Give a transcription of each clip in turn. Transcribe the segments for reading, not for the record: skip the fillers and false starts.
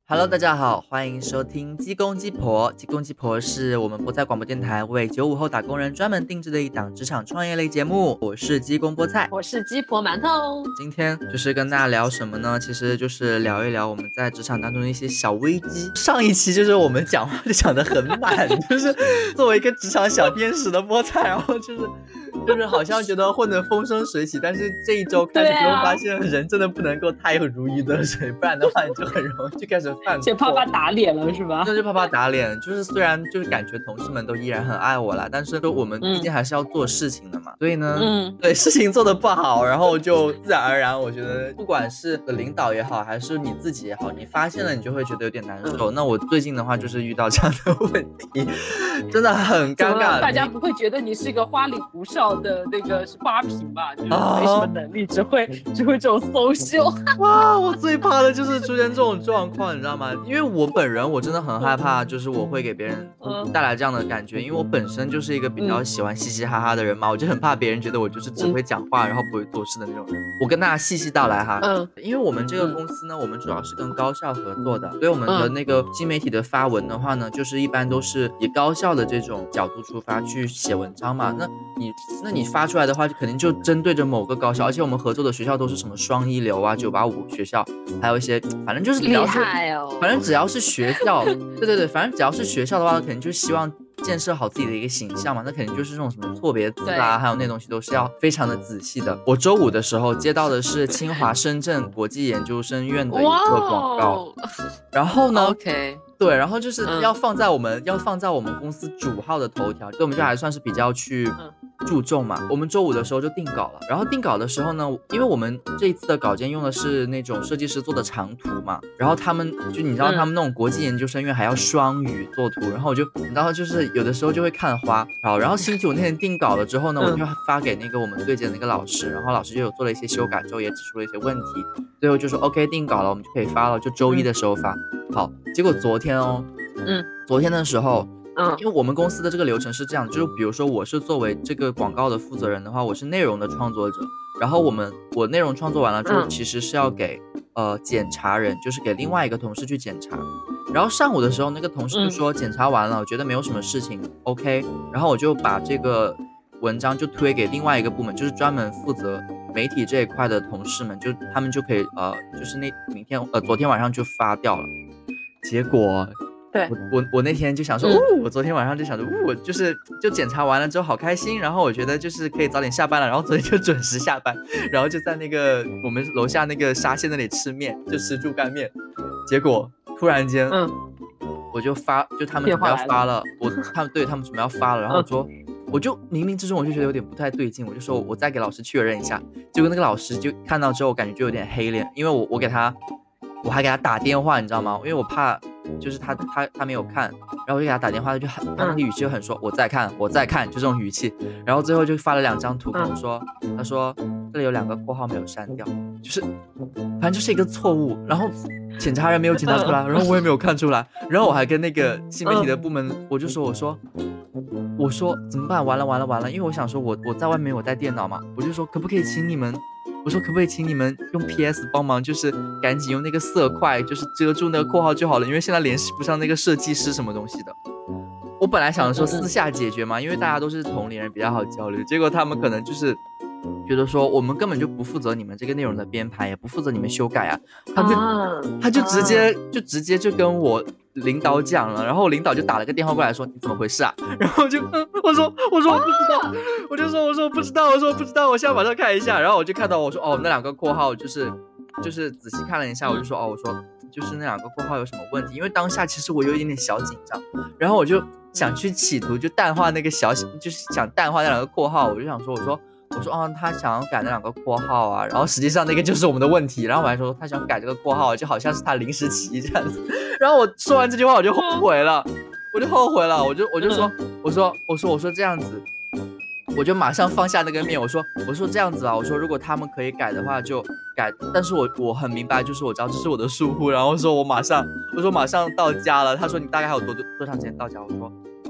Hello，大家好，欢迎收听鸡公鸡婆。鸡公鸡婆是我们菠菜广播电台为95后打工人专门定制的一档职场创业类节目。我是鸡公菠菜， 我是鸡婆馒头。 今天就是跟大家聊什么呢？其实就是聊一聊我们在职场当中的一些小危机。上一期就是我们讲话就讲得很满，就是作为一个职场小天使的菠菜，然后就是好像觉得混得风生水起，但是这一周开始就会发现人真的不能够太如鱼得水，不然的话你就很容易就开始犯错， 就怕打脸了是吧？ 就是怕打脸，就是虽然就是感觉同事们都依然很爱我啦，但是我们毕竟还是要做事情的嘛，所以呢，对事情做得不好，然后就自然而然，我觉得不管是领导也好，还是你自己也好，你发现了你就会觉得有点难受。那我最近的话就是遇到这样的问题，真的很尴尬。 大家不会觉得你是一个花里胡哨的那个花瓶吧？就是没什么能力，只会这种social。 哇，我最怕的就是出现这种状况，你知道吗？因为我本人我真的很害怕，就是我会给别人带来这样的感觉，因为我本身就是一个比较喜欢嘻嘻哈哈的人嘛，我就很怕别人觉得我就是只会讲话，然后不会做事的那种人。我跟大家细细道来哈，因为我们这个公司呢，我们主要是跟高校合作的，所以我们的那个新媒体的发文的话呢，就是一般都是以高校的这种角度出发去写文章嘛。那你发出来的话，就肯定就针对着某个高校，而且我们合作的学校都是什么双一流啊、985学校，还有一些反正就是厉害哦， 反正只要是学校，对，反正只要是学校的话，肯定就希望建设好自己的一个形象嘛，那肯定就是这种什么错别字啊，还有那东西都是要非常的仔细的。我周五的时候接到的是清华深圳国际研究生院的一个广告，然后呢 ，OK。 对，然后就是要放在我们公司主号的头条，所以我们就还算是比较去注重嘛。我们周五的时候就定稿了，然后定稿的时候呢，因为我们这一次的稿件用的是那种设计师做的长图嘛，然后他们就你知道他们那种国际研究生院还要双语做图，然后你知道就是有的时候就会看花，然后星期五那天定稿了之后呢，我就发给那个我们对接的那个老师，然后老师就有做了一些修改之后也指出了一些问题，最后就说 OK 定稿了，我们就可以发了，就周一的时候发。好，结果昨天的时候，因为我们公司的这个流程是这样，就是比如说我是作为这个广告的负责人的话，我是内容的创作者，然后我内容创作完了之后，其实是要给检查人，就是给另外一个同事去检查。然后上午的时候，那个同事就说检查完了，我觉得没有什么事情 ，OK， 然后我就把这个文章就推给另外一个部门，就是专门负责媒体这一块的同事们，就他们就可以就是昨天晚上就发掉了。结果， 对我那天就想说，我昨天晚上就想着，我就检查完了之后好开心，然后我觉得就是可以早点下班了，然后昨天就准时下班，然后就在那个我们楼下那个沙县那里吃面，就吃猪肝面。结果突然间，我就他们准备要发了，他们准备要发了，然后我就冥冥之中我就觉得有点不太对劲，我就说我再给老师确认一下，结果那个老师就看到之后，我感觉就有点黑脸，因为我还给他打电话，你知道吗？因为我怕就是他没有看，然后我就给他打电话，他那个语气就很说我在看，就这种语气，然后最后就发了2张图跟我说，他说这里有2个括号没有删掉，就是反正就是一个错误，然后检查人没有检查出来，然后我也没有看出来，然后我还跟那个新媒体的部门，我说怎么办？完了，因为我想说我在外面有带电脑嘛，我就说可不可以请你们用 PS 帮忙，就是赶紧用那个色块，就是遮住那个括号就好了，因为现在联系不上那个设计师什么东西的。我本来想说私下解决嘛，因为大家都是同龄人比较好交流，结果他们可能就是觉得说我们根本就不负责你们这个内容的编排，也不负责你们修改啊，他就直接就跟我领导讲了，然后领导就打了个电话过来说你怎么回事啊？然后就我说我不知道，我说不知道，我现在马上看一下，然后我就看到我说那2个括号就是仔细看了一下，我就说我说就是那2个括号有什么问题，因为当下其实我有一点点小紧张，然后我就想去企图就淡化那个就是想淡化那2个括号，我就想说我说他想要改那2个括号啊，然后实际上那个就是我们的问题，然后我还说他想改这个括号，就好像是他临时起意这样子，然后我说完这句话我就后悔了，我就说我说这样子，我就马上放下那个面，我说这样子啊，我说如果他们可以改的话就改，但是我很明白，就是我知道这是我的疏忽，然后说我马上到家了，他说你大概还有多长时间到家？我说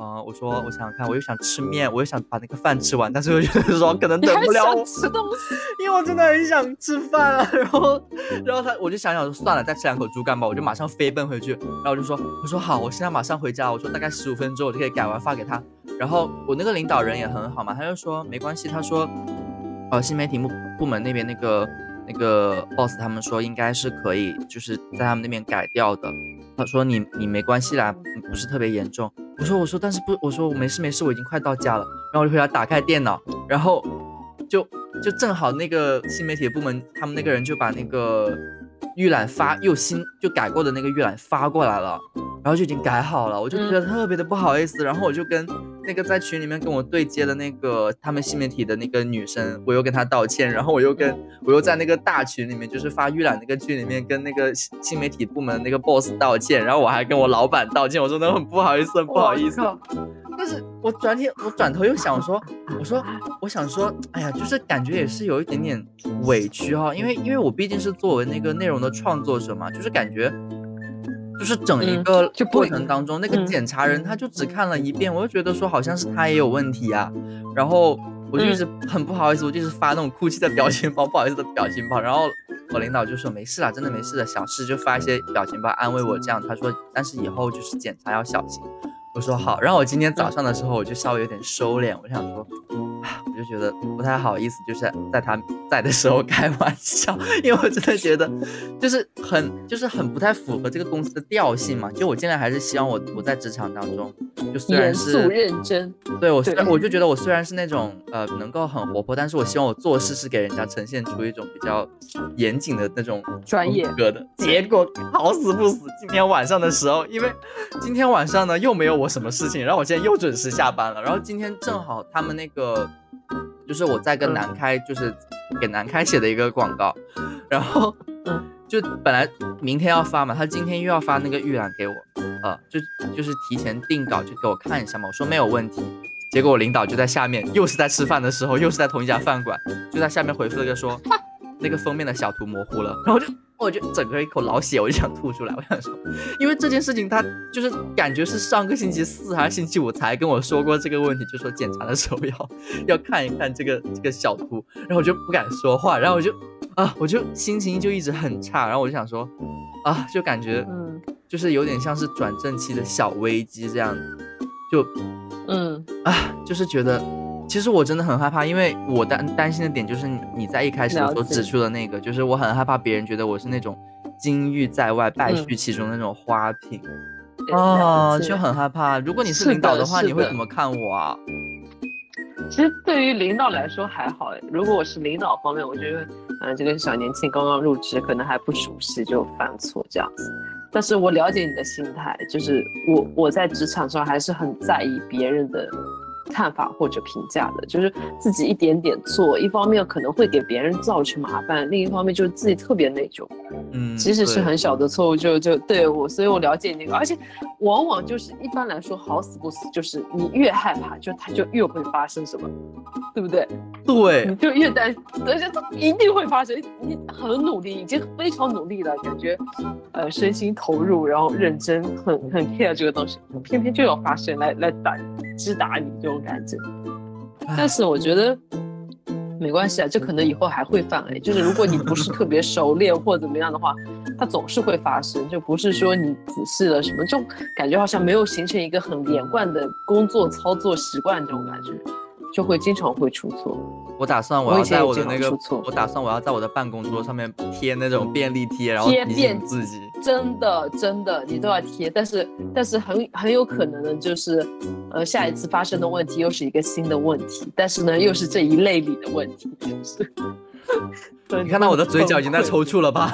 我说我想想看，我又想吃面，我又想把那个饭吃完，但是我觉得说可能等不了我， 你还想吃东西， 因为我真的很想吃饭啊。然后我就想想说算了，再吃2口猪肝吧，我就马上飞奔回去。然后我说好，我现在马上回家，我说大概15分钟我就可以改完发给他。然后我那个领导人也很好嘛，他就说没关系，他说新媒体部门那边那个 boss 他们说应该是可以，就是在他们那边改掉的。他说你没关系啦，不是特别严重。我说但是不，我说我没事，我已经快到家了。然后我就回家打开电脑，然后就正好那个新媒体部门他们那个人就把那个预览就改过的那个预览发过来了，然后就已经改好了，我就觉得特别的不好意思。然后我就跟那个在群里面跟我对接的那个他们新媒体的那个女生，我又跟她道歉，然后我又在那个大群里面，就是发预览那个群里面跟那个新媒体部门那个 boss 道歉，然后我还跟我老板道歉，我说那很不好意思，很不好意思。但是我转头又想说，我想说，哎呀，就是感觉也是有一点点委屈哈，因为我毕竟是作为那个内容的创作者嘛，就是感觉就是整一个过程当中，那个检查人他就只看了一遍，我就觉得说好像是他也有问题啊，然后我就一直很不好意思，我就一直发那种哭泣的表情包，不好意思的表情包，然后我领导就说没事啦，真的没事的，小事，就发一些表情包安慰我这样，他说但是以后就是检查要小心。我说好，然后我今天早上的时候我就稍微有点收敛，我想说我就觉得不太好意思，就是在他在的时候开玩笑，因为我真的觉得就是很不太符合这个公司的调性嘛。就我尽量还是希望我在职场当中，就虽然是严肃认真， 对我就觉得我虽然是那种能够很活泼，但是我希望我做事是给人家呈现出一种比较严谨的那种专业格的。结果好死不死，今天晚上的时候，因为今天晚上呢又没有我什么事情，然后我今天又准时下班了，然后今天正好他们那个就是我在跟南开就是给南开写的一个广告，然后就本来明天要发嘛，他今天又要发那个预览给我，就是提前定稿就给我看一下嘛，我说没有问题。结果我领导就在下面，又是在吃饭的时候，又是在同一家饭馆，就在下面回复了个说那个封面的小图模糊了，然后我就整个一口老血，我就想吐出来。我想说，因为这件事情他就是感觉是上个星期4还是星期5才跟我说过这个问题，就说检查的时候要看一看这个小图，然后我就不敢说话，然后我就心情就一直很差，然后我就想说就感觉就是有点像是转正期的小危机这样，就就是觉得其实我真的很害怕，因为我担心的点就是你在一开始所指出的那个，就是我很害怕别人觉得我是那种金玉在外败絮其中的那种花瓶就很害怕。如果你是领导的话，你会怎么看我啊？ 其实对于领导来说还好，如果我是领导方面，我觉得这个小年轻刚刚入职，可能还不熟悉就犯错这样子。但是我了解你的心态，就是我在职场上还是很在意别人的看法或者评价的，就是自己一点点做，一方面可能会给别人造成麻烦，另一方面就是自己特别内疚。即使是很小的错误就对我，所以我了解那个，而且往往就是一般来说好死不死，就是你越害怕，就它就越会发生什么，对不对？ 对， 你就越担心，而且它一定会发生。你很努力，已经非常努力了，感觉身心投入，然后认真，很 care 这个东西，偏偏就要发生来击打你这种感觉。但是我觉得没关系啊，这可能以后还会犯就是如果你不是特别熟练或怎么样的话，它总是会发生，就不是说你仔细了什么，这种感觉好像没有形成一个很连贯的工作操作习惯，这种感觉就会经常会出错。 我打算我要在我的那个，我打算我要在我的办公桌上面贴那种便利贴，然后提醒自己。 真的，你都要贴，但是很有可能的就是，下一次发生的问题又是一个新的问题，但是呢又是这一类里的问题，就是你看到我的嘴角已经在抽搐了吧？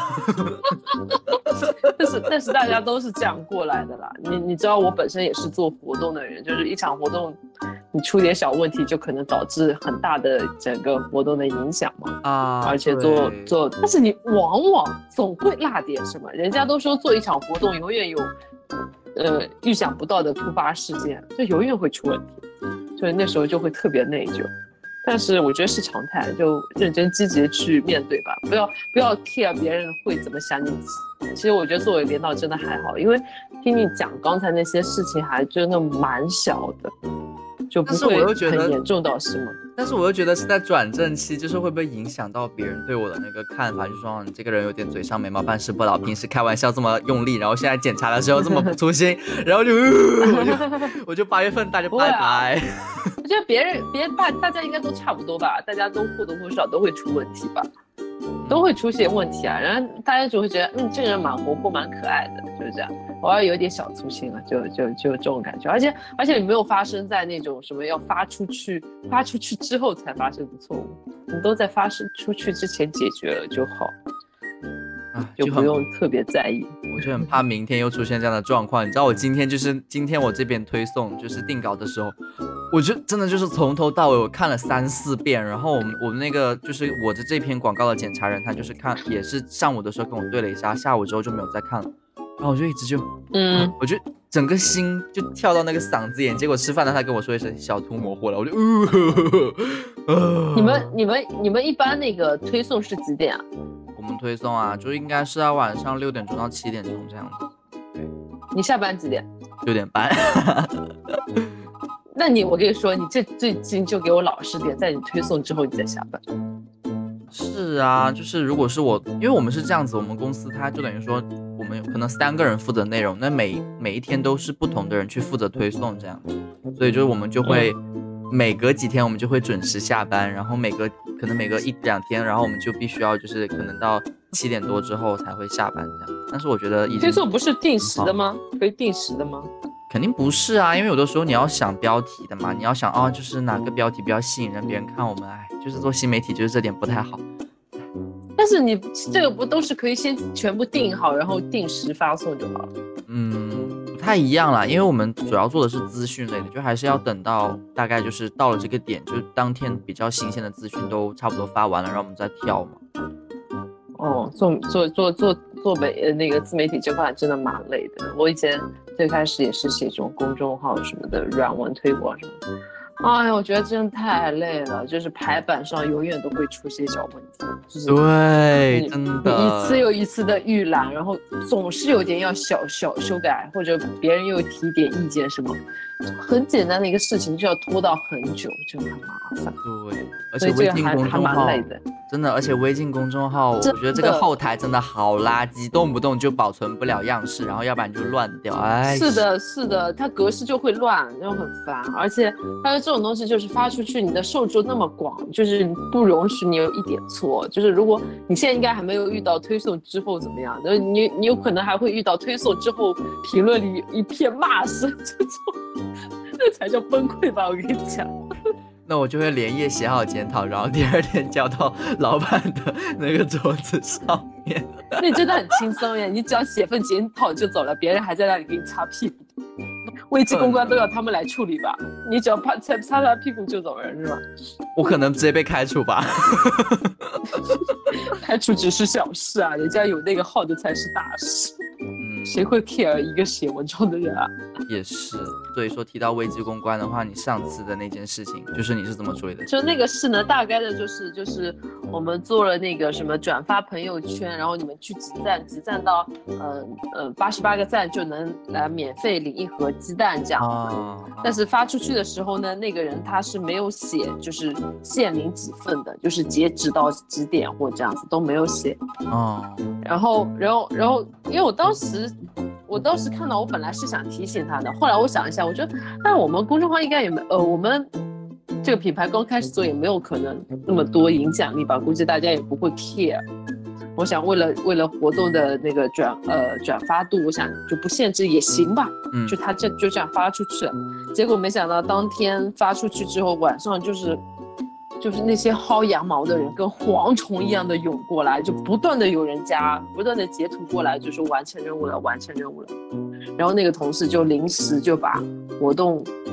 但是大家都是这样过来的啦。你知道我本身也是做活动的人，就是一场活动你出点小问题就可能导致很大的整个活动的影响嘛。而且做，但是你往往总会落点什么。人家都说做一场活动永远有预想不到的突发事件，就永远会出问题，所以那时候就会特别内疚。 但是我觉得是常态，就认真积极的去面对吧，不要 care 别人会怎么想你。其实我觉得作为领导真的还好，因为听你讲刚才那些事情还真的蛮小的，就不会很严重到什么。 但是我又觉得是在转正期，就是会不会影响到别人对我的那个看法，就说你这个人有点嘴上眉毛办事不牢，平时开玩笑这么用力，然后现在检查的时候这么不粗心，然后我就8月份大家拜拜。 我觉得大家应该都差不多吧，大家都或多或少都会出问题吧，都会出现问题啊，然后大家就会觉得这个人蛮活泼蛮可爱的，就是这样，偶尔有点小粗心了，就这种感觉，而且你没有发生在那种什么要发出去之后才发生的错误，你都在发生出去之前解决了就好，就不用特别在意。 我就很怕明天又出现这样的状况。你知道我今天我这边推送就是定稿的时候，我就真的就是从头到尾我看了3、4遍，然后我们那个就是我的这篇广告的检查人，他就是也是上午的时候跟我对了一下，下午之后就没有再看了，然后我就一直我就整个心就跳到那个嗓子眼，结果吃饭了他跟我说一声小图模糊了，我就你们一般那个推送是几点啊？ 我们推送啊，就应该是要晚上6点钟到7点钟这样子。对， 你下班几点 ？6点半。 那我跟你说，你这最近就给我老实点，在你推送之后你再下班。 是啊，就是如果是我，因为我们是这样子，我们公司它就等于说我们可能3个人负责内容，那每一天都是不同的人去负责推送这样，所以就是我们就会每隔几天我们就会准时下班，然后可能每隔1、2天，然后我们就必须要就是可能到7点多之后才会下班这样。但是我觉得推送不是定时的吗？可以定时的吗？ 肯定不是啊，因为有的时候你要想标题的嘛，你要想就是哪个标题比较吸引人，别人看我们，就是做新媒体就是这点不太好。 但是你这个不都是可以先全部定好，然后定时发送就好了？ 不太一样啦，因为我们主要做的是资讯类的，就还是要等到大概就是到了这个点，就是当天比较新鲜的资讯都差不多发完了，然后我们再跳嘛。 做那个自媒体这块真的蛮累的。我以前最开始也是写这种公众号什么的软文推广什么的，哎呀，我觉得真的太累了，就是排版上永远都会出现小问题，就是对，真的， 你一次又一次的预览，然后总是有点要小修改，或者别人又提点意见什么，很简单的一个事情就要拖到很久，就很麻烦。 对，而且微信公众号真的，而且微信公众号，我觉得这个后台真的好垃圾，动不动就保存不了样式，然后要不然就乱掉。 是的，它格式就会乱，然后很烦。而且它的这种东西就是发出去，你的受众那么广，就是不容许你有一点错。就是如果你现在应该还没有遇到推送之后怎么样，你有可能还会遇到推送之后评论里一片骂声这种，那才叫崩溃吧，我跟你讲。 那我就会连夜写好检讨，然后第2天交到老板的那个桌子上面。 那真的很轻松耶，你只要写份检讨就走了，别人还在那里给你擦屁股。危机公关都要他们来处理吧，你只要擦屁股就走人是吧？ 我可能直接被开除吧。 开除只是小事啊，人家有那个号的才是大事。谁会 care 一个写文章的人啊？ 也是，所以说提到危机公关的话，你上次的那件事情，就是你是怎么处理的？ 就那个事呢，大概的就是我们做了那个什么转发朋友圈，然后你们去集赞到88个赞就能来免费领1盒鸡蛋这样子。但是发出去的时候呢，那个人他是没有写，就是限领几份的，就是截止到几点或这样子都没有写。然后，因为我当时看到，我本来是想提醒他的，后来我想一下，我觉得，那我们公众号应该也没，我们这个品牌刚开始做也没有可能那么多影响力吧，估计大家也不会 care。我想为了活动的那个转发度，我想就不限制也行吧。就他就这样发出去了，结果没想到当天发出去之后，晚上就是那些薅羊毛的人跟蝗虫一样的涌过来，就不断的有人加，不断的截图过来，就说完成任务了。然后那个同事就临时就把活动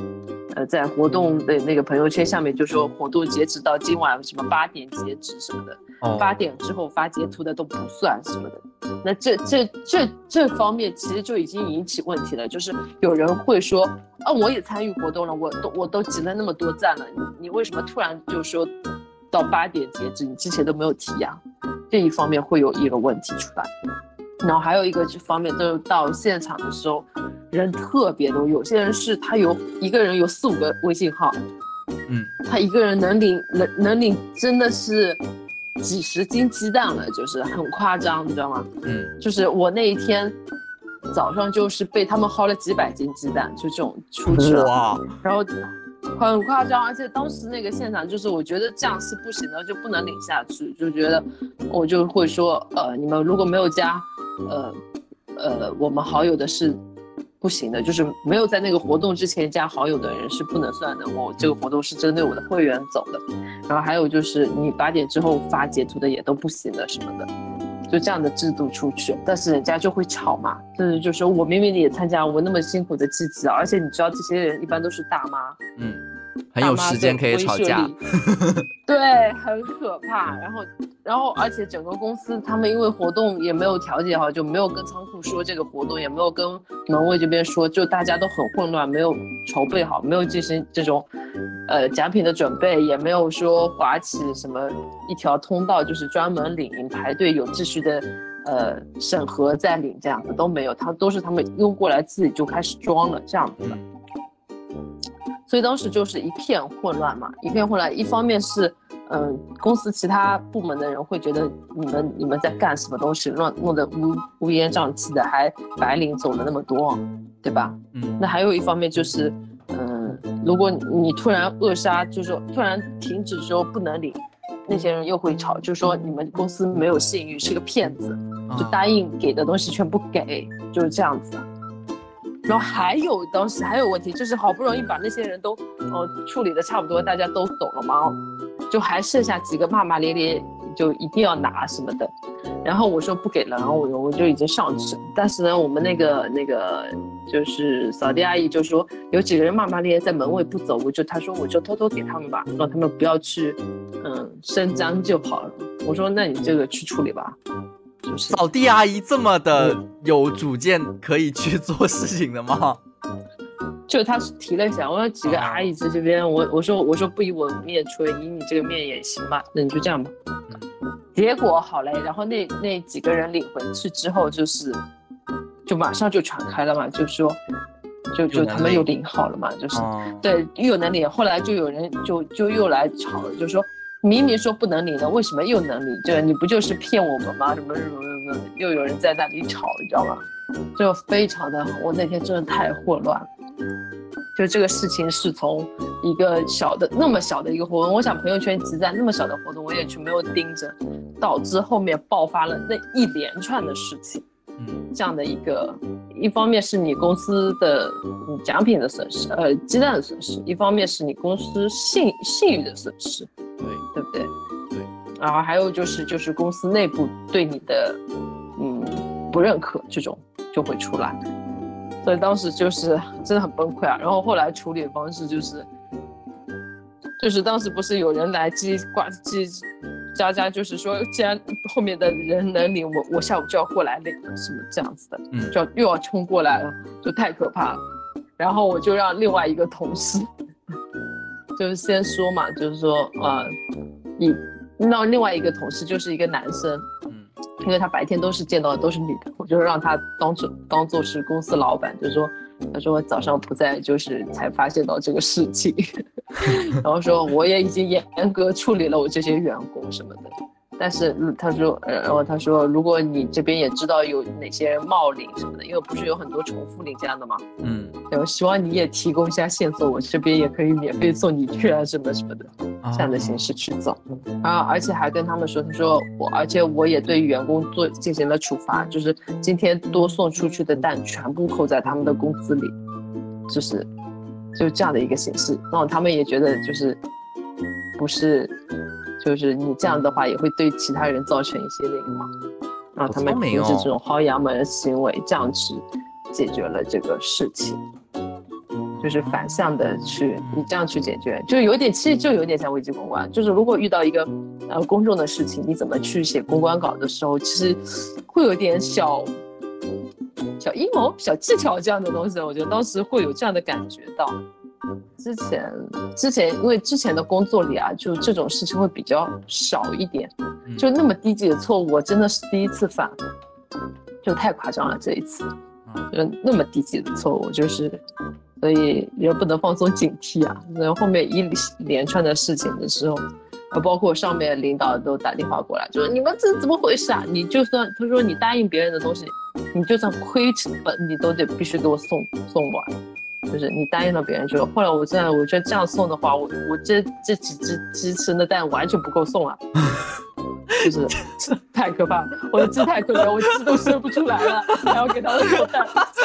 在活动的那个朋友圈下面就说活动截止到今晚什么8点截止什么的，8点之后发截图的都不算什么的。那这方面其实就已经引起问题了，就是有人会说我也参与活动了，我都集了那么多赞了，你为什么突然就说到8点截止，你之前都没有提呀？这一方面会有一个问题出来。然后还有一个方面，就是到现场的时候人特别多，有些人是他一个人有4、5个微信号，他一个人能领真的是几十斤鸡蛋了，就是很夸张，你知道吗？就是我那一天早上就是被他们薅了几百斤鸡蛋，就这种出去了，然后很夸张，而且当时那个现场就是我觉得这样是不行的，就不能领下去，就觉得我就会说你们如果没有加我们好友的是不行的，就是没有在那个活动之前加好友的人是不能算的，我这个活动是针对我的会员走的。然后还有就是你8点之后发截图的也都不行的什么的，就这样的制度出去，但是人家就会吵嘛，就是说我明明也参加，我那么辛苦的积极，而且你知道这些人一般都是大妈， 很有时间可以吵架， 对，很可怕。然后而且整个公司他们因为活动也没有调节好，就没有跟仓库说这个活动，也没有跟门卫这边说，就大家都很混乱，没有筹备好，没有进行这种奖品的准备，也没有说划起什么一条通道，就是专门领排队有秩序的审核再领，这样子都没有，都是他们拥过来自己就开始装了这样子的。所以当时就是一片混乱嘛，一片混乱。一方面是，公司其他部门的人会觉得你们在干什么东西，弄得乌烟瘴气的，还白领走了那么多，对吧？那还有一方面就是，如果你突然扼杀，就是说突然停止之后不能领，那些人又会吵，就说你们公司没有信誉，是个骗子，就答应给的东西全部给，就是这样子。然后当时还有问题，就是好不容易把那些人都处理的差不多，大家都走了嘛，就还剩下几个骂骂咧咧，就一定要拿什么的。然后我说不给了，然后我就已经上去了。但是呢，我们那个就是扫地阿姨就说有几个人骂骂咧咧在门卫不走，她说我就偷偷给他们吧，让他们不要去伸张就好了。我说那你这个去处理吧。就是扫地阿姨这么的有主见，可以去做事情的吗？ 就他提了一下，我有几个阿姨在这边，我说不以我面吹，以你这个面也行吧，那你就这样吧。结果好嘞，然后那几个人领回去之后，就马上就传开了嘛，就说就他们又领好了嘛，就是对又能领，后来就有人就又来吵了，就说。明明说不能领的，为什么又能领？这你不就是骗我们吗？什么，又有人在那里吵，你知道吗？就非常的，我那天真的太混乱了。就这个事情是从一个那么小的一个活动，我想朋友圈集赞那么小的活动，我也去没有盯着，导致后面爆发了那一连串的事情。这样的一方面是你公司的奖品的损失，鸡蛋的损失；一方面是你公司信誉的损失。对不对？ 对。 然后还有就是公司内部对你的不认可，这种就会出来。所以当时就是真的很崩溃啊。然后后来处理的方式就是当时不是有人来叽喳，就是说既然后面的人能领，我下午就要过来领了，什么这样子的，就又要冲过来了，就太可怕了。然后我就让另外一个同事。就是先说嘛，就是说那另外一个同事就是一个男生，因为他白天都是见到的都是女的，我就让他当做是公司老板，就是说他说早上不在，就是才发现到这个事情，然后说我也已经严格处理了我这些员工什么的。但是然后他说，如果你这边也知道有哪些人冒领什么的，因为不是有很多重复领这样的吗？我希望你也提供一下线索，我这边也可以免费送你去啊，什么什么的，这样的形式去走。而且还跟他们说，他说而且我也对员工进行了处罚，就是今天多送出去的蛋全部扣在他们的工资里，就是这样的一个形式。然后他们也觉得就是不是。就是你这样的话也会对其他人造成一些那个嘛，然后他们停止这种薅羊毛的行为，这样去解决了这个事情。 就是反向的你这样去解决，就有点，其实就有点像危机公关。就是如果遇到一个公众的事情，你怎么去写公关稿的时候，其实会有点小阴谋、小技巧这样的东西。我觉得当时会有这样的感觉到。之前因为之前的工作里啊，就这种事情会比较少一点，就那么低级的错误，我真的是第一次犯，就太夸张了这一次，就那么低级的错误，就是所以也不能放松警惕啊。然后后面一连串的事情的时候，包括上面领导都打电话过来，就说你们这怎么回事啊？你就算他说你答应别人的东西，你就算亏成本，你都得必须给我送完。就是你答应了别人之后，后来我觉得这样送的话，我这几只鸡吃的蛋完全不够送啊，就是太可怕了，我的鸡太可怜，我鸡都生不出来了，还要给他送蛋，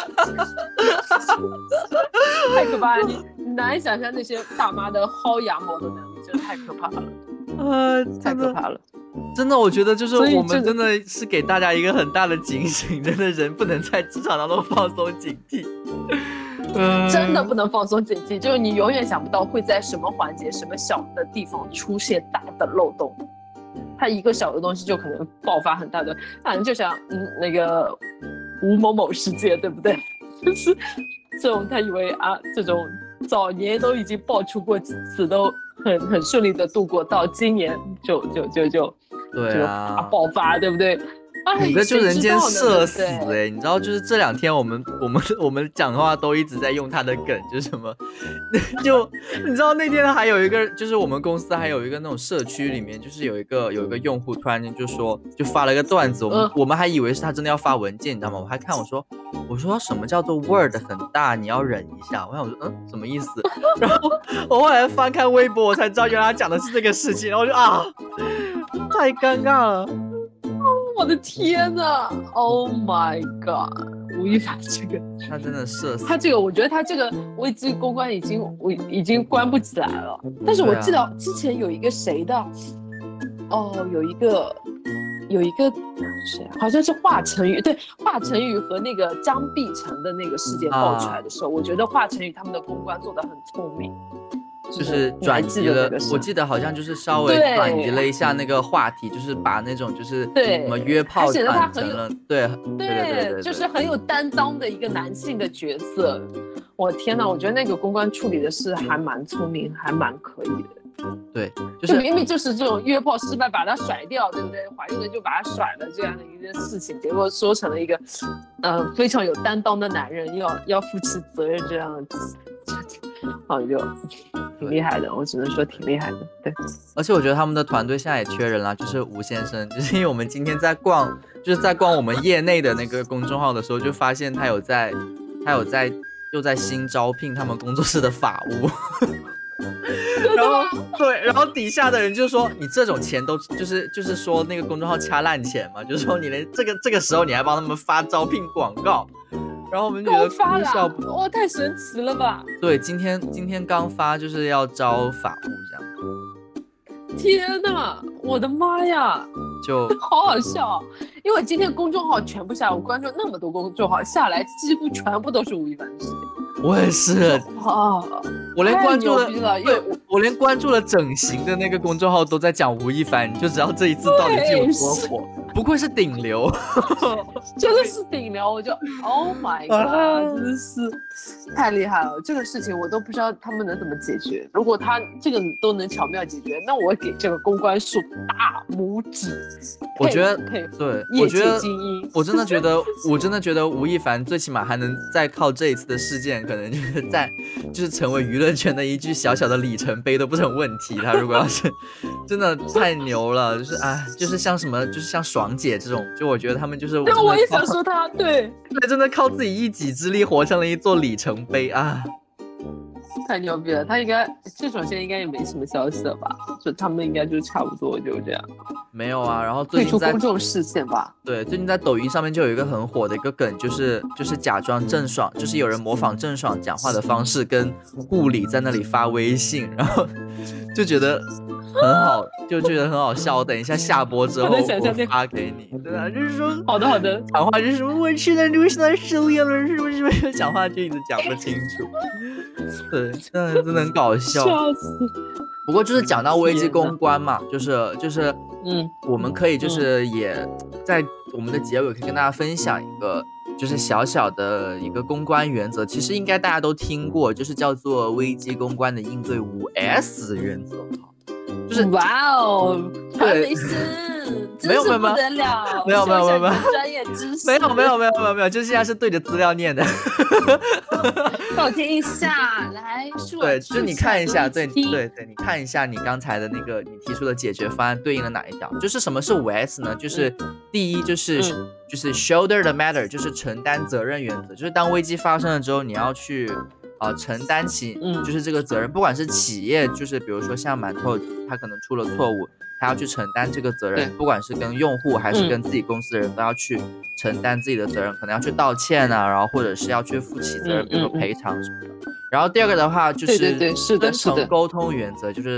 太可怕了，你难以想象那些大妈的薅羊毛的能力，真的太可怕了，太可怕了。 真的，我觉得就是我们真的是给大家一个很大的警醒，真的人不能在职场当中放松警惕。 真的不能放松警惕，就是你永远想不到会在什么环节、什么小的地方出现大的漏洞，它一个小的东西就可能爆发很大的，反正就像那个吴某某事件，对不对？就是这种他以为啊，这种早年都已经爆出过几次，都很顺利的度过，到今年就对啊爆发，对不对？ 你这就人间社死你知道，就是这2天我们讲话都一直在用他的梗，就是什么，就你知道那天还有一个，就是我们公司还有一个那种社区里面，就是有一个用户突然间就发了一个段子，我们还以为是他真的要发文件，你知道吗？我还看我说什么叫做 Word 很大，你要忍一下。我想说什么意思？然后我后来翻看微博，我才知道原来他讲的是这个事情，然后我就太尴尬了。 我的天哪 ！Oh my god！ 吴亦凡这个， 他真的社死。 他这个，我觉得他这个危机公关已经关不起来了。但是我记得之前有一个谁的，有一个谁，好像是华晨宇，对，华晨宇和那个张碧晨的那个事件爆出来的时候，我觉得华晨宇他们的公关做得很聪明。 就是转移了，我记得好像就是稍微转移了一下那个话题，就是把那种就是什么约炮转成了对， 就是很有担当的一个男性的角色。我天哪，我觉得那个公关处理的是还蛮聪明，还蛮可以的。 对，就是明明就是这种约炮失败把他甩掉，对不对？怀孕了就把他甩了这样的一件事情，结果说成了一个非常有担当的男人，要负起责任这样子。就挺厉害的，我只能说挺厉害的。对， 而且我觉得他们的团队现在也缺人啦，就是吴先生，就是因为我们今天在逛我们业内的那个公众号的时候，就发现他又在新招聘他们工作室的法务。然后底下的人就说你这种钱都就是说那个公众号掐烂钱嘛，就是说你连这个时候你还帮他们发招聘广告。然后我们觉得发了，太神奇了吧！ 对，今天刚发，就是要招法务这样。 天哪，我的妈呀！ 就好好笑，因为今天公众号全部下来，我关注那么多公众号下来，几乎全部都是吴亦凡的事情。 我也是我连关注了整形的那个公众号都在讲吴亦凡，你就知道这一次到底是有多火。不愧是顶流， 真的是顶流，我就 Oh my god， 真的是太厉害了！这个事情我都不知道他们能怎么解决。如果他这个都能巧妙解决，那我给这个公关术大拇指。 我觉得佩服， 对， 业界精英。 我真的觉得吴亦凡最起码还能再靠这一次的事件，可能就是成为娱乐圈的一句小小的里程碑都不成问题。他如果要是真的太牛了，就是像什么，就是像爽姐这种，就我觉得他们就是。 对，我也想说他，对， 真的靠自己一己之力活成了一座里程碑啊！ 太牛逼了，他应该这首现在应该也没什么消息了吧？就他们应该就差不多就这样。 没有啊，然后最近退出公众视线吧。 对，最近在抖音上面就有一个很火的一个梗，就是假装郑爽，就是有人模仿郑爽讲话的方式，跟顾里在那里发微信，然后就觉得很好，就觉得很好笑。我等一下下播之后我能想象我发给你，对吧？就是说， 好的好的， 讲话就是什么我吃的路上收养了，是不是？讲话就一直讲不清楚，对，真的很搞笑。 笑死。 不过就是讲到危机公关嘛，就是我们可以就是也在我们的结尾可以跟大家分享一个就是小小的一个公关原则，其实应该大家都听过，就是叫做危机公关的应对5S 原则。就是哇哦，传媒师， 没有不得了， 没有专业知识， 没有，就现在是对着资料念的。 让我听一下，来， 对，就你看一下，对，你看一下你刚才的那个你提出的解决方案对应了哪一条？就是什么是5S 呢？就是第一就是 shoulder the matter， 就是承担责任原则，就是当危机发生了之后，你要去承担起就是这个责任，不管是企业，就是比如说像馒头，他可能出了错误，他要去承担这个责任，不管是跟用户还是跟自己公司的人，都要去承担自己的责任，可能要去道歉啊，然后或者是要去负起责任，比如说赔偿什么的。然后第二个的话就是真诚沟通原则，就是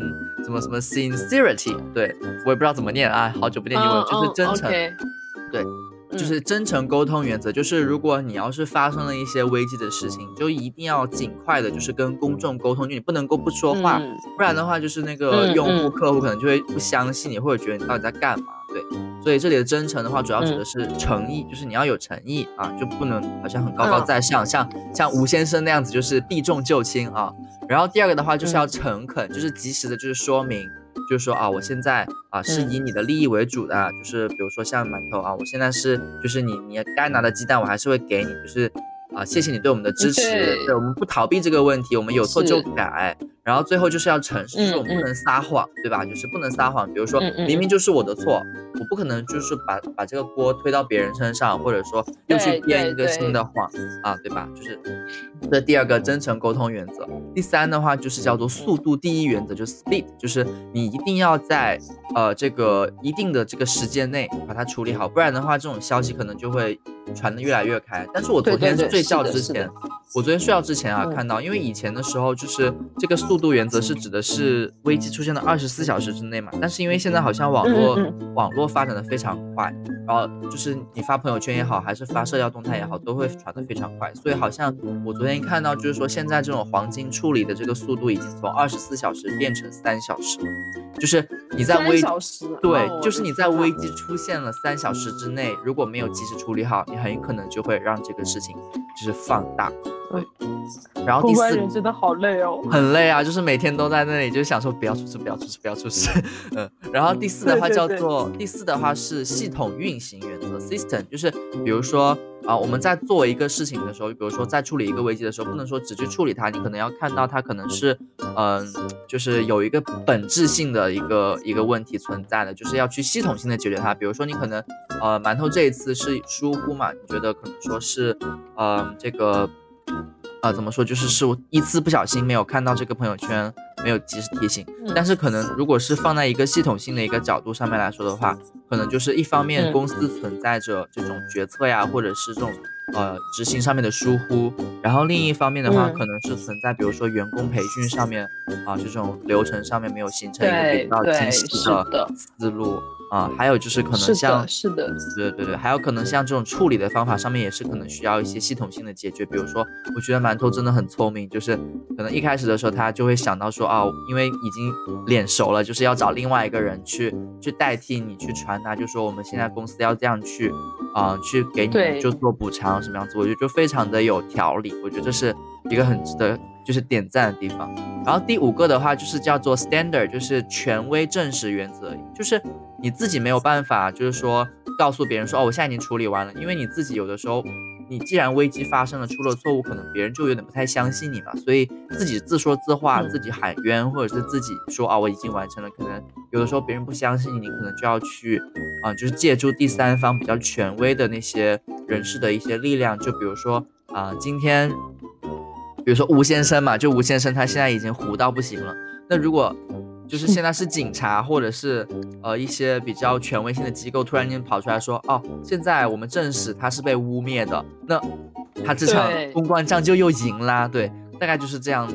sincerity， 对，我也不知道怎么念啊，好久不念英文，就是真诚，对。就是真诚沟通原则，就是如果你要是发生了一些危机的事情，就一定要尽快的，就是跟公众沟通，就你不能够不说话，不然的话，就是那个用户客户可能就会不相信你，或者觉得你到底在干嘛。对，所以这里的真诚的话，主要指的是诚意，就是你要有诚意啊，就不能好像很高高在上，像吴先生那样子，就是避重就轻啊。然后第二个的话，就是要诚恳，就是及时的，就是说明。就是说啊，我现在是以你的利益为主的，就是比如说像馒头啊，我现在是就是你该拿的鸡蛋我还是会给你，就是谢谢你对我们的支持，对，我们不逃避这个问题，我们有错就改。然后最后就是要诚实，就是我们不能撒谎，对吧？就是不能撒谎。比如说明明就是我的错，我不可能就是把这个锅推到别人身上，或者说又去编一个新的谎啊，对吧？就是这第二个真诚沟通原则。第三的话就是叫做速度第一原则，就是 speed， 就是你一定要在这个一定的这个时间内把它处理好，不然的话这种消息可能就会传得越来越开。但是我昨天睡觉之前，看到，因为以前的时候就是这个速度原则是指的是危机出现的24小时之内嘛，但是因为现在好像网络发展的非常快，然后就是你发朋友圈也好，还是发社交动态也好，都会传得非常快，所以好像我昨天看到就是说现在这种黄金处理的这个速度已经从24小时变成3小时，就是你在 3小时， 对，就是你在危机出现了3小时之内，如果没有及时处理好，你很可能就会让这个事情就是放大。对，然后第四， 真的好累哦， 很累啊，就是每天都在那里，就是想说不要出事，然后第四的话第四的话是系统运行原则 system， 就是比如说我们在做一个事情的时候，比如说在处理一个危机的时候，不能说只去处理它，你可能要看到它可能是就是有一个本质性的一个问题存在的，就是要去系统性的解决它。比如说你可能馒头这一次是疏忽嘛，你觉得可能说是这个怎么说，就是我一次不小心没有看到这个朋友圈，没有及时提醒，但是可能如果是放在一个系统性的一个角度上面来说的话，可能就是一方面公司存在着这种决策呀，或者是这种执行上面的疏忽，然后另一方面的话，可能是存在比如说员工培训上面这种流程上面没有形成一个比较清晰的思路还有就是可能像是的， 对，还有可能像这种处理的方法上面也是可能需要一些系统性的解决。比如说我觉得馒头真的很聪明，就是可能一开始的时候他就会想到说因为已经脸熟了，就是要找另外一个人去代替你去传达，就说我们现在公司要这样去给你就做补偿什么样子，我觉得就非常的有条理，我觉得这是一个很值得就是点赞的地方。然后第5个的话就是叫做 standard， 就是权威证实原则，就是你自己没有办法就是说告诉别人说我现在已经处理完了，因为你自己有的时候你既然危机发生了出了错误，可能别人就有点不太相信你嘛，所以自己自说自话，自己喊冤，或者是自己说我已经完成了，可能有的时候别人不相信你，可能就要去就是借助第三方比较权威的那些人士的一些力量，就比如说今天比如说吴先生嘛，就吴先生他现在已经糊到不行了，那如果就是现在是警察或者是一些比较权威性的机构突然间跑出来说现在我们证实他是被污蔑的，那他这场公关战就又赢啦，对，大概就是这样子。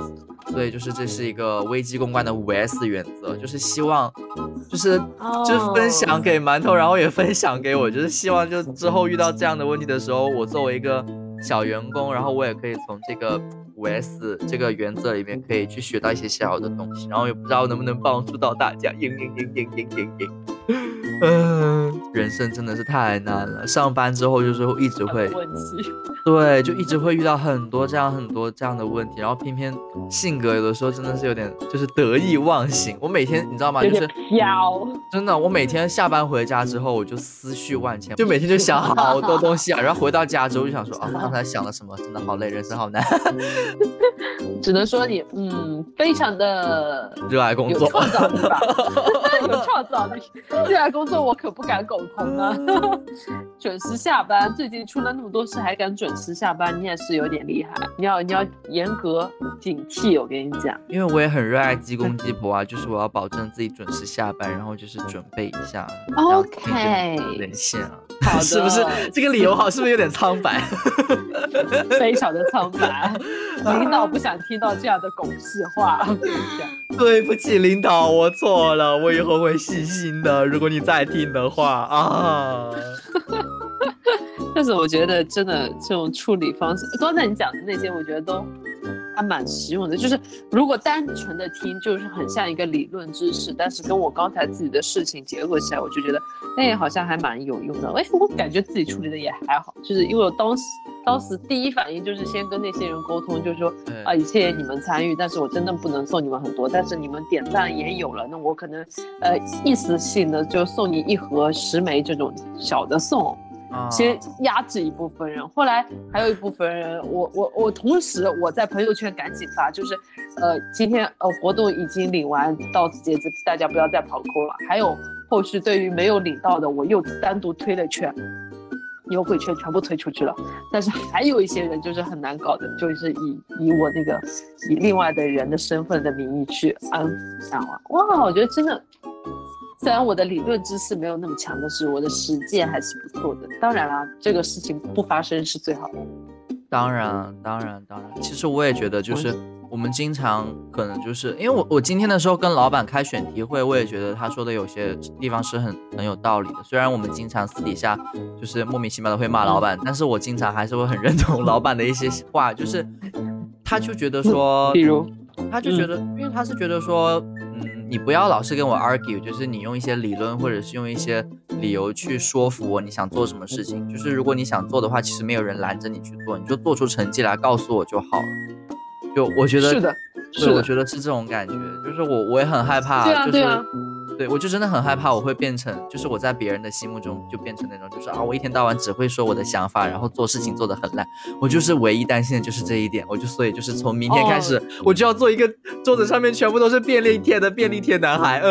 所以就是这是一个危机公关的5S 原则，就是希望就是分享给馒头，然后也分享给我，就是希望就之后遇到这样的问题的时候，我作为一个小员工，然后我也可以从这个5S 这个原则里面可以去学到一些小小的东西，然后也不知道能不能帮助到大家。人生真的是太难了，上班之后就是一直会对，就一直会遇到很多这样的问题，然后偏偏性格有的时候真的是有点就是得意忘形。我每天你知道吗？就是飘， 真的，我每天下班回家之后，我就思绪万千，就每天就想好多东西啊，然后回到家之后就想说啊，刚才想了什么，真的好累，人生好难。 只能说你非常的热爱工作， 有创造力吧？有创造力，热爱工作我可不敢苟同啊。准时下班，最近出了那么多事还敢准时下班，你也是有点厉害。你要严格警惕，我跟你讲。 因为我也很热爱鸡公鸡婆啊，就是我要保证自己准时下班，然后就是准备一下 OK 连线啊。 好的， 是不是这个理由好？是不是有点苍白？ 非常的苍白。领导不想听到这样的狗屁话。我跟你讲， 对不起，领导，我错了，我以后会细心的。如果你再听的话啊。 但是我觉得真的这种处理方式，刚才你讲的那些，我觉得都还蛮实用的。就是如果单纯的听，就是很像一个理论知识，但是跟我刚才自己的事情结合起来，我就觉得好像还蛮有用的。我感觉自己处理的也还好，就是因为我当时第一反应就是先跟那些人沟通，就是说谢谢你们参与，但是我真的不能送你们很多，但是你们点赞也有了，那我可能意识性的就送你1盒10枚这种小的送。先压制一部分人，后来还有一部分人，我同时我在朋友圈赶紧发，就是今天活动已经领完，到此截止，大家不要再跑扣了。还有后续对于没有领到的，我又单独推了券，优惠券全部推出去了。但是还有一些人就是很难搞的，就是以我那个以另外的人的身份的名义去安抚哇，我觉得真的。虽然我的理论知识没有那么强，但是我的实践还是不错的。当然啦，这个事情不发生是最好的。 当然。其实我也觉得，就是我们经常可能就是因为我今天的时候跟老板开选题会，我也觉得他说的有些地方是很有道理的。虽然我们经常私底下就是莫名其妙的会骂老板，但是我经常还是会很认同老板的一些话，就是他就觉得说， 比如他就觉得，因为他是觉得说。你不要老是跟我 argue， 就是你用一些理论或者是用一些理由去说服我你想做什么事情，就是如果你想做的话，其实没有人拦着你去做，你就做出成绩来告诉我就好了。就我觉得是的， 对，我觉得是这种感觉，就是我也很害怕，对，我就真的很害怕我会变成，就是我在别人的心目中就变成那种，就是我一天到晚只会说我的想法，然后做事情做得很烂。我就是唯一担心的就是这一点，所以就是从明天开始，我就要做一个桌子上面全部都是便利贴的便利贴男孩。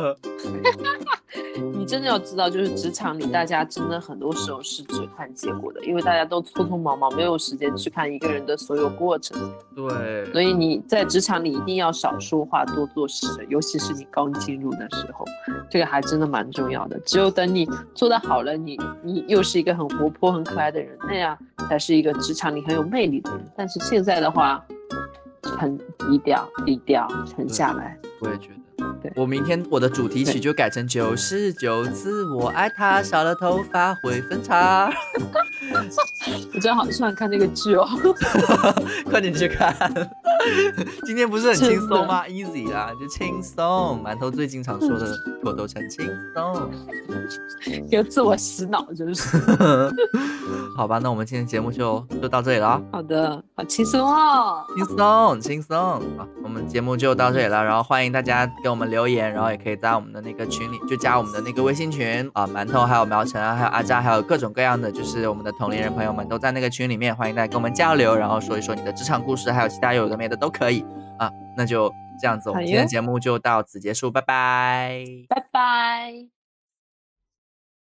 你真的要知道，就是职场里大家真的很多时候是只看结果的，因为大家都匆匆忙忙，没有时间去看一个人的所有过程。 对， 所以你在职场里一定要少说话多做事，尤其是你刚进入的时候，这个还真的蛮重要的。只有等你做得好了，你又是一个很活泼很可爱的人，那样才是一个职场里很有魅力的人。但是现在的话，很低调沉下来。 我也觉得。我明天我的主题曲就改成99次我爱他，少了头发会分叉。 我真的好喜欢看那个剧哦。 快点去看。今天不是很轻松吗 ？Easy 啦，就轻松。馒头最经常说的口头禅，轻松。 有自我洗脑，就是。 好吧，那我们今天节目就到这里了。 好的，好轻松哦， 轻松。好，我们节目就到这里了。然后欢迎大家给我们留言，然后也可以在我们的那个群里就加我们的那个微信群啊，馒头还有苗晨啊，还有阿渣，还有各种各样的就是我们的同龄人朋友们都在那个群里面，欢迎大家跟我们交流，然后说一说你的职场故事，还有其他有的没的都可以啊。那就这样子，我们今天的节目就到此结束，拜拜。 拜拜。